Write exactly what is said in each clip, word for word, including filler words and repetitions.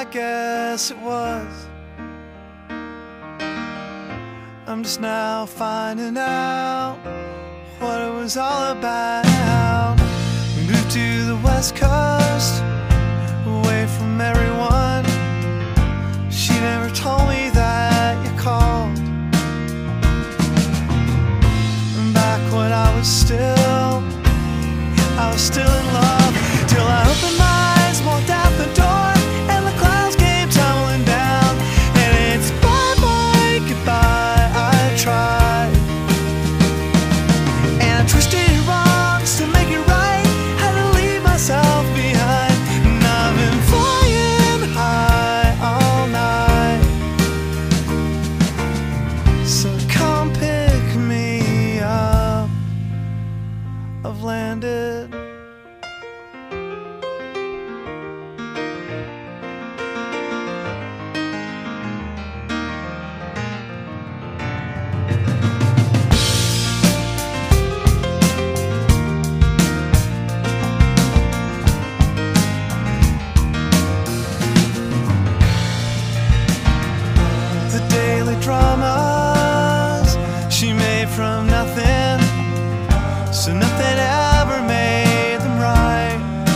guess it was. I'm just now finding out what it was all about. We moved to the West Coast, away from everyone. She never told me that you called. And back when I was still, I was still in love, till I opened my eyes, walked out the door, and the clouds came tumbling down. And it's bye bye, goodbye, I tried, and I twisted wrongs to make it right, had to leave myself behind. And I've been flying high all night, so come pick me up, I've landed. Dramas she made from nothing, so nothing ever made them right.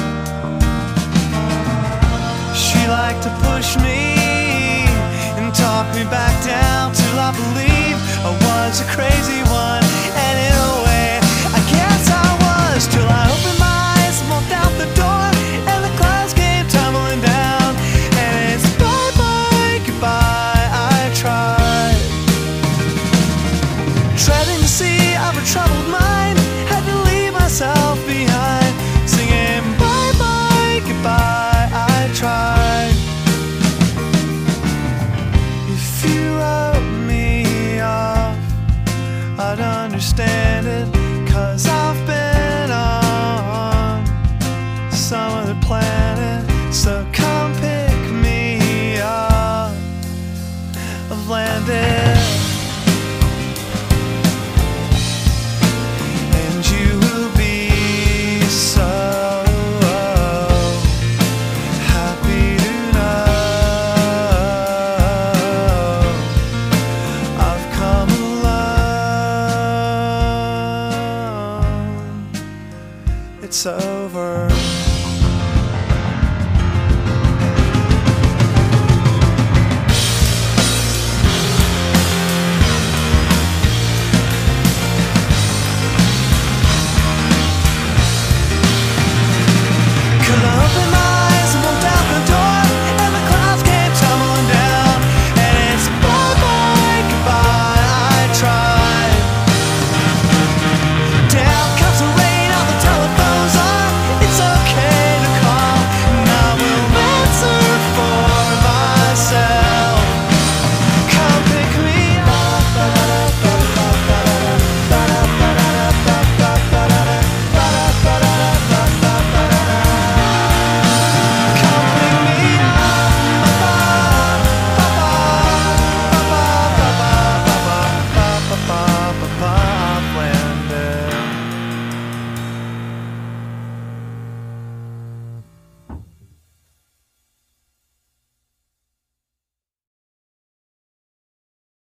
She liked to push me and talk me back down till I believed I was a crazy one. And in a way, I guess I was, till I opened my eyes and walked out the door, and the clouds came tumbling down. And it's bye bye, goodbye, I tried, treading the sea of a troubled mind, had to leave myself behind, singing bye bye, goodbye, I tried. If you wrote me off, I'd understand it, 'cause I've